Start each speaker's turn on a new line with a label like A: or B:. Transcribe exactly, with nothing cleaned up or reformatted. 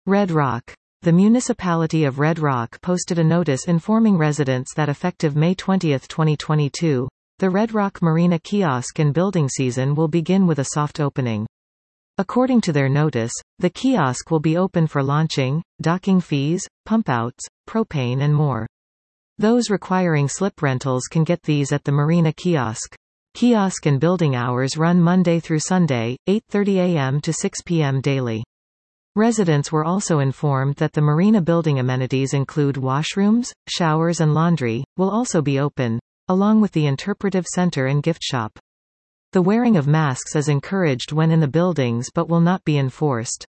A: Red Rock. The municipality of Red Rock posted a notice informing residents that effective May twentieth twenty twenty-two, the Red Rock Marina kiosk and building season will begin with a soft opening. According to their notice, the kiosk will be open for launching, docking fees, pump-outs, propane and more. Those requiring slip rentals can get these at the Marina kiosk. Kiosk and building hours run Monday through Sunday, eight thirty a m to six p m daily. Residents were also informed that the Marina building amenities include washrooms, showers and laundry, will also be open, along with the interpretive center and gift shop. The wearing of masks is encouraged when in the buildings but will not be enforced.